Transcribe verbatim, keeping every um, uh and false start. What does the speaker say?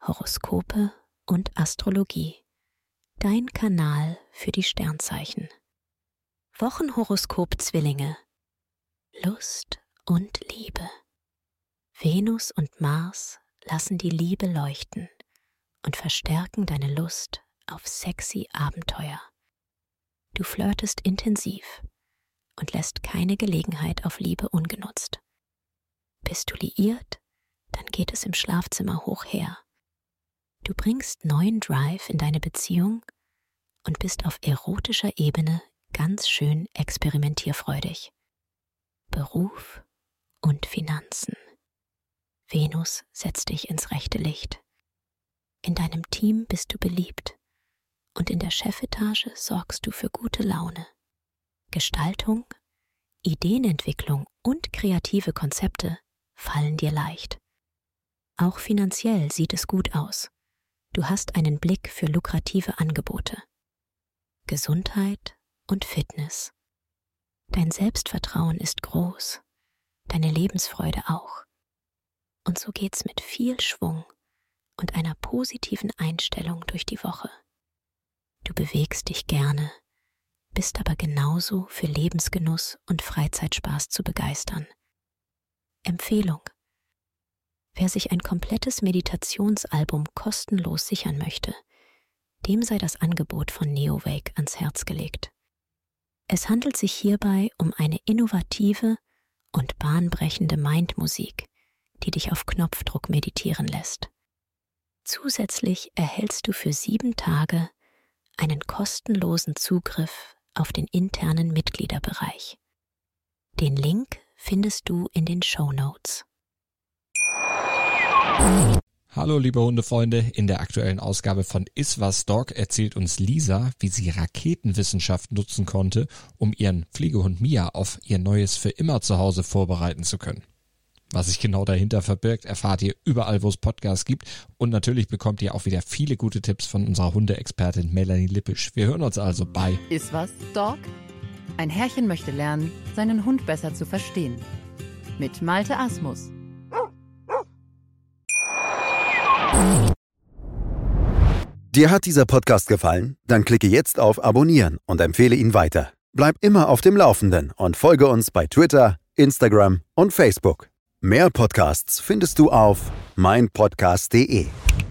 Horoskope und Astrologie. Dein Kanal für die Sternzeichen. Wochenhoroskop Zwillinge. Lust und Liebe. Venus und Mars lassen die Liebe leuchten und verstärken deine Lust auf sexy Abenteuer. Du flirtest intensiv und lässt keine Gelegenheit auf Liebe ungenutzt. Bist du liiert, dann geht es im Schlafzimmer hoch her. Du bringst neuen Drive in deine Beziehung und bist auf erotischer Ebene ganz schön experimentierfreudig. Beruf und Finanzen. Venus setzt dich ins rechte Licht. In deinem Team bist du beliebt und in der Chefetage sorgst du für gute Laune. Gestaltung, Ideenentwicklung und kreative Konzepte fallen dir leicht. Auch finanziell sieht es gut aus. Du hast einen Blick für lukrative Angebote. Gesundheit und Fitness. Dein Selbstvertrauen ist groß, deine Lebensfreude auch. Und so geht's mit viel Schwung und einer positiven Einstellung durch die Woche. Du bewegst dich gerne, bist aber genauso für Lebensgenuss und Freizeitspaß zu begeistern. Empfehlung: Wer sich ein komplettes Meditationsalbum kostenlos sichern möchte, dem sei das Angebot von Neowake ans Herz gelegt. Es handelt sich hierbei um eine innovative und bahnbrechende Mindmusik, die dich auf Knopfdruck meditieren lässt. Zusätzlich erhältst du für sieben Tage einen kostenlosen Zugriff auf den internen Mitgliederbereich. Den Link findest du in den Shownotes. Hallo liebe Hundefreunde, in der aktuellen Ausgabe von Iswas Dog erzählt uns Lisa, wie sie Raketenwissenschaft nutzen konnte, um ihren Pflegehund Mia auf ihr neues für immer Zuhause vorbereiten zu können. Was sich genau dahinter verbirgt, erfahrt ihr überall, wo es Podcasts gibt, und natürlich bekommt ihr auch wieder viele gute Tipps von unserer Hundeexpertin Melanie Lippisch. Wir hören uns also bei Iswas Dog? Ein Herrchen möchte lernen, seinen Hund besser zu verstehen. Mit Malte Asmus. Dir hat dieser Podcast gefallen? Dann klicke jetzt auf Abonnieren und empfehle ihn weiter. Bleib immer auf dem Laufenden und folge uns bei Twitter, Instagram und Facebook. Mehr Podcasts findest du auf meinpodcast punkt de.